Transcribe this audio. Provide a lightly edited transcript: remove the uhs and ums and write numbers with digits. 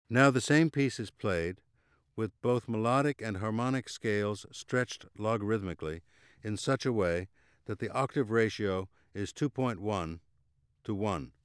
Now the same piece is played with both melodic and harmonic scales stretched logarithmically in such a way that the octave ratio is 2.1 to 1.